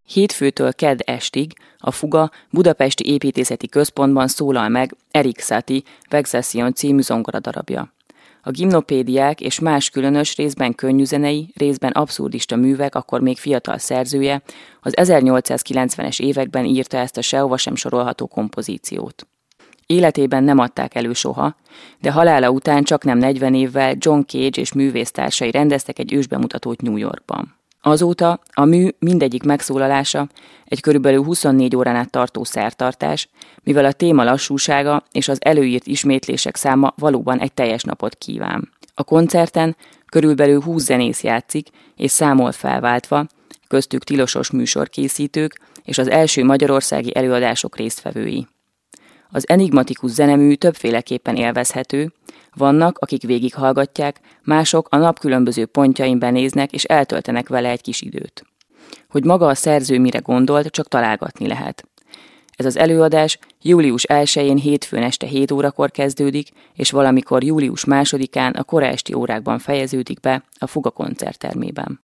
Hétfőtől kedd estig a Fuga Budapesti Építészeti Központban szólal meg Erik Satie Vexation című zongoradarabja. A gimnopédiák és más különös, részben könnyűzenei, részben abszurdista művek akkor még fiatal szerzője az 1890-es években írta ezt a sehova sem sorolható kompozíciót. Életében nem adták elő soha, de halála után csaknem 40 évvel John Cage és művésztársai rendeztek egy ősbemutatót New Yorkban. Azóta a mű mindegyik megszólalása egy körülbelül 24 órán át tartó szertartás, mivel a téma lassúsága és az előírt ismétlések száma valóban egy teljes napot kíván. A koncerten körülbelül 20 zenész játszik és számol felváltva, köztük tilosos műsorkészítők és az első magyarországi előadások résztvevői. Az enigmatikus zenemű többféleképpen élvezhető, vannak, akik végighallgatják, mások a nap különböző pontjain benéznek és eltöltenek vele egy kis időt. Hogy maga a szerző mire gondolt, csak találgatni lehet. Ez az előadás július 1-én hétfőn este 7 órakor kezdődik, és valamikor július 2-án a kora esti órákban fejeződik be a Fuga koncerttermében.